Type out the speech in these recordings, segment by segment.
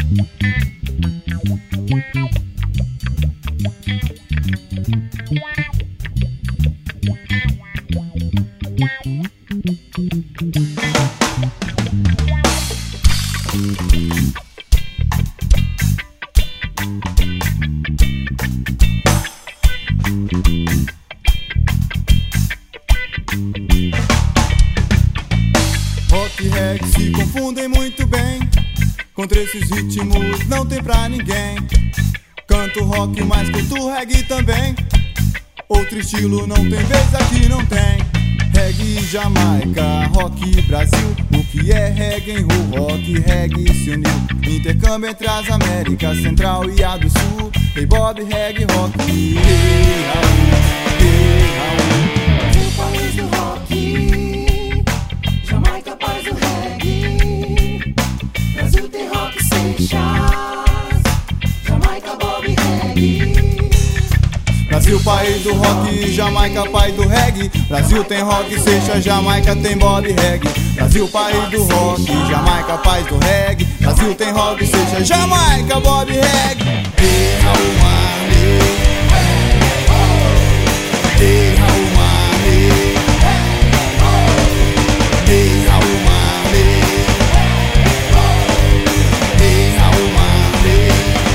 Rock e reggae se confundem muito bem. Contra esses ritmos não tem pra ninguém. Canto rock, mas canto reggae também. Outro estilo não tem vez, aqui não tem. Reggae Jamaica, rock Brasil. O que é reggae em rock e reggae se uniu. Intercâmbio entre as Américas Central e a do Sul. Hey Bob, reggae, rock. Hey, Raul, hey, Raul. Brasil, país do rock. Jamaica, paz do reggae. Brasil tem rock Seixas. Jamaica, Bob, reggae. Brasil, país do rock, Jamaica, país do reggae. Brasil tem rock, Seixas, Jamaica tem Bob reggae. Brasil, país do rock, Jamaica, país do reggae. Brasil tem rock, Seixas, Jamaica, Bob reggae. Hey, Raul Marley. Hey, Raul Marley. Hey, Raul Marley. Hey, Raul Marley.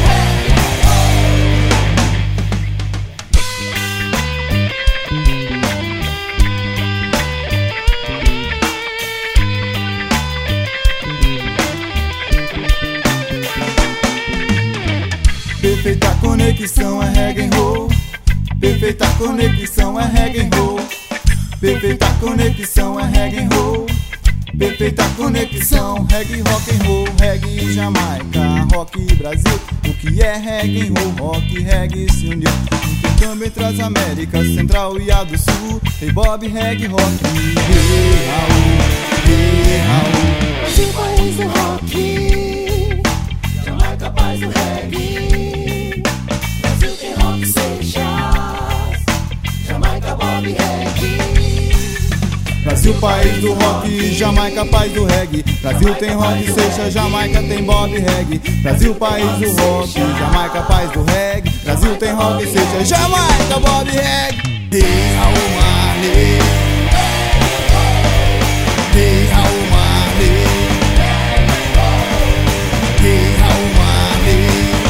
Perfeita conexão é reggae and roll. Perfeita conexão é reggae and roll. Perfeita conexão é reggae and roll. Perfeita conexão, reggae, rock and roll. Reggae Jamaica, rock Brasil. O que é reggae and roll, rock e reggae se uniu. Intercâmbio entre as Américas Central e a do Sul. Hey Bob, reggae, rock. Hey Raul, hey Raul. Brasil, país do rock. Jamaica, paz do reggae. Brasil tem rock Seixas. Jamaica, Bob, reggae. Brasil, país do rock, Jamaica, país do reggae. Brasil tem rock, Seixas, Jamaica tem Bob reggae. Brasil, país do rock, Jamaica, país do reggae. Brasil tem rock, Seixas, Jamaica, Bob reggae. Hey, Raul Marley. Hey, Raul Marley. Hey, Raul Marley.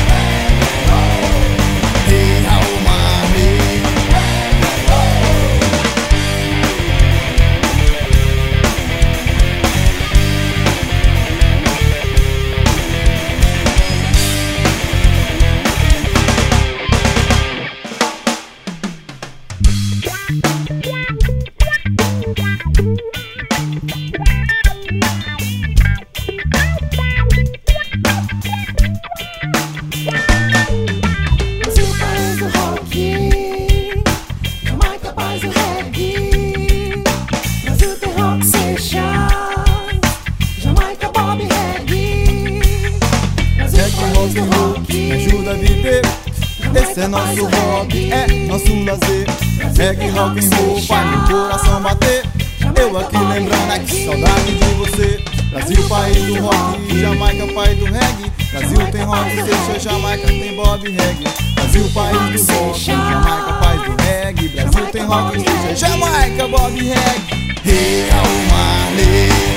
Hey, Raul Marley. Brasil, país do rock. Jamaica, paz do reggae. Brasil tem rock Seixas. Jamaica, Bob reggae. Brasil, Reggae, país rock do and roll, rock. me ajuda a viver. Esse é nosso hobby, é nosso lazer. Reggae, rock and roll, faz meu coração bater. Eu aqui lembrando, que saudade de você. Brasil, país do rock, Jamaica, país do reggae. Brasil tem rock, Seixas, Jamaica tem Bob reggae. Brasil, país do rock, Jamaica, país do reggae. Brasil tem rock, Seixas, Jamaica, Bob reggae. Hey, Raul Marley.